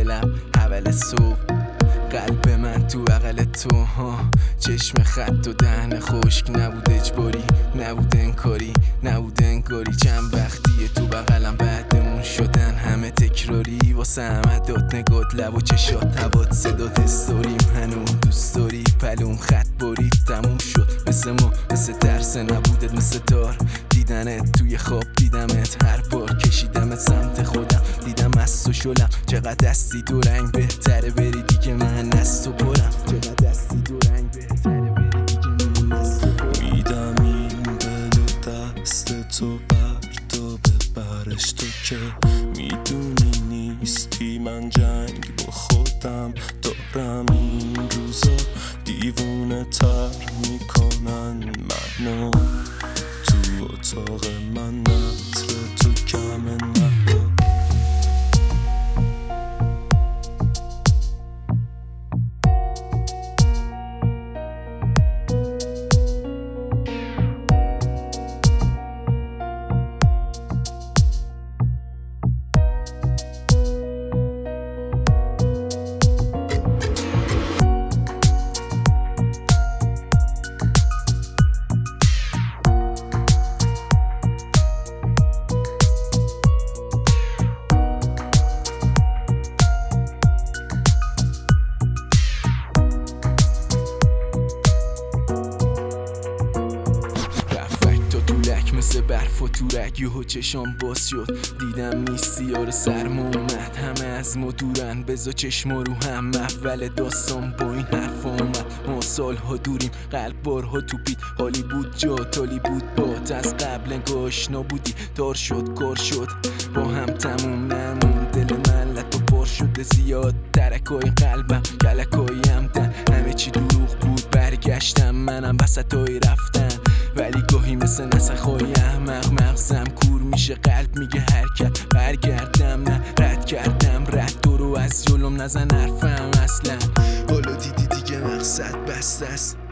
لب اول صبح، قلب من تو بغل تو ها، چشم خط و دهن خشک، نبود اجباری، نبود انکاری، نبود انگاری. چند وقتیه تو بغلم بعدمون شدن همه تکراری، واسه همه داد نگات لب و چشات هوات صدات استوریم، هنوز دوست داری پلوم خط برید تموم شد. مثل ما مثل ترس نبودت، مثل دار دیدنت توی خواب دیدمت، هر بار کشیدمت سمت خودم دیدم از و شلم. چقدر دستی دو رنگ بهتره بری دیگه من از تو برم، چقدر دستی دو رنگ بهتره بری دیگه من از تو برم. میدم این دل و دست تو بردا ببرش، تو که میدونی نیستی من جنگ با خودم دارم. این روزا دیوونه تر میکنن منو، تو اتاق من نطر تو کم نبود. مثل برف و تورک یهو چشام باز شد، دیدم نیستی یار سرما اومد، همه از ما دورن بزا چشما رو هم. اول داستان با این حرف اومد، ما سالها دوریم قلب بارها توپید، حالی بود جات حالی بود بات، از قبل انگاه آشنا بودی دار شد کار شد با هم تموم نمون. دل من لطا بار شده زیاد، ترکای قلبم کلکای همدن، همه چی دروغ بود برگشتم منم وسطای رفتن، ولی گاهی مثل نسخای احمق مغزم کور میشه، قلب میگه حرکت برگردم نه رد کردم، رد رو از جلوم نزن حرفم اصلا، حالا دیدی دیگه مقصد بسته است.